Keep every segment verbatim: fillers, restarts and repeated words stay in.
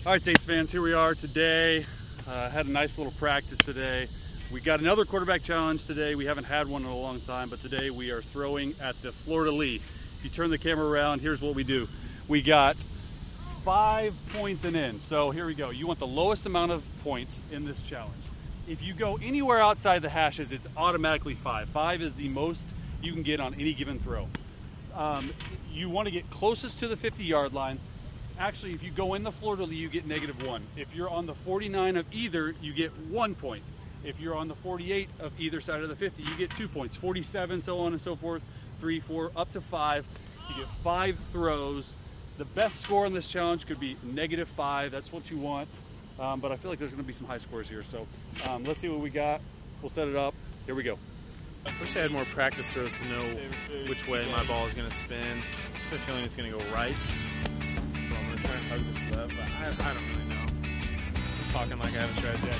All right, Ace fans, here we are today. Uh, had a nice little practice today. We got another quarterback challenge today. We haven't had one in a long time, but today we are throwing at the fleur-de-lis. If you turn the camera around, here's what we do. We got five points and in. So here we go. You want the lowest amount of points in this challenge. If you go anywhere outside the hashes, it's automatically five. Five is the most you can get on any given throw. Um, you want to get closest to the fifty yard line. Actually, if you go in the fleur-de-lis, you get negative one. If you're on the forty-nine of either, you get one point. If you're on the forty-eight of either side of the fifty, you get two points. forty-seven, so on and so forth, three, four, up to five. You get five throws. The best score on this challenge could be negative five. That's what you want. Um, but I feel like there's going to be some high scores here. So um, let's see what we got. We'll set it up. Here we go. I wish I had more practice throws to know which way my ball is going to spin. I have a feeling it's going to go right. So I'm going to try and hug this left, but I, I don't really know. I'm talking like I have a strategy.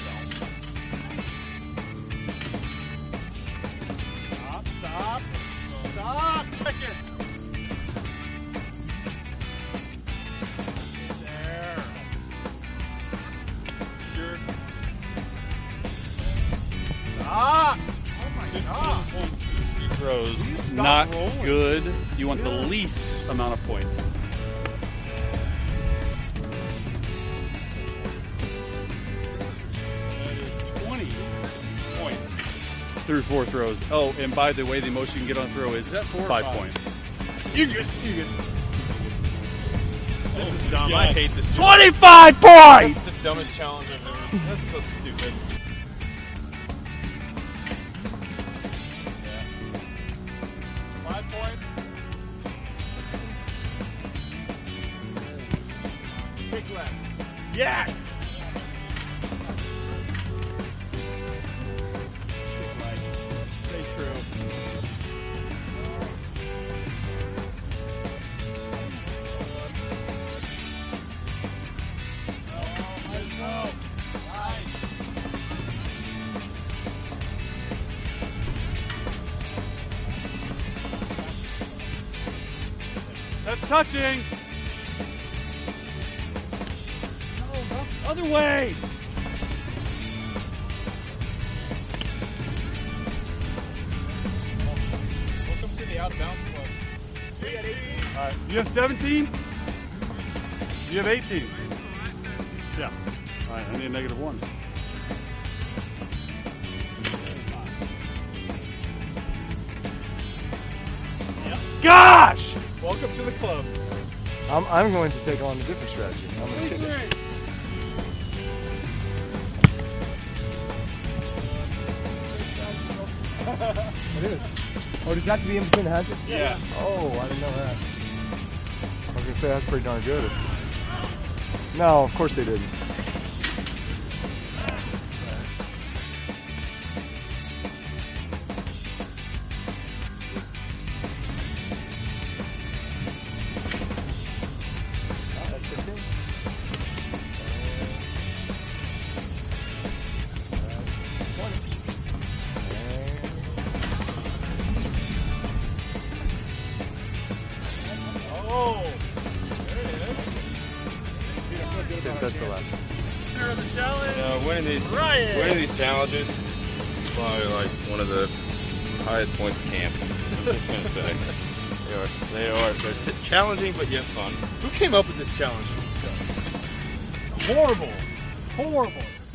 I don't. Stop, stop, stop. Second. There. Sure. Stop. Oh my God. Three throws. Not rolling. Good. You want yeah. the least amount of points. Through four throws. Oh, and by the way, the most you can get on a throw is, is that four five, five points. You're good. You're good. This oh, is dumb. God. I hate this. twenty-five points! That's the dumbest challenge I've ever. That's so stupid. Yeah. Five points. Big left. Yes! That's touching. No, no, other way. Welcome to the out of bounds club. You got eighteen. All right. You have seventeen? You have eighteen. Yeah. All right. I need a negative one. Gosh! Welcome to the club. I'm, I'm going to take on a different strategy. I'm going to kick it. It is. Oh, does that have to be in between the hatches? Yeah. Oh, I didn't know that. I was going to say, that's pretty darn good. No, of course they didn't. Oh, there it is. That's the last. Winner of the challenge. You know, winning these, Ryan. winning these challenges is probably like one of the highest points of camp. I'm just gonna say they are. They are. They're t challenging, but yet fun. Who came up with this challenge? Horrible. Horrible.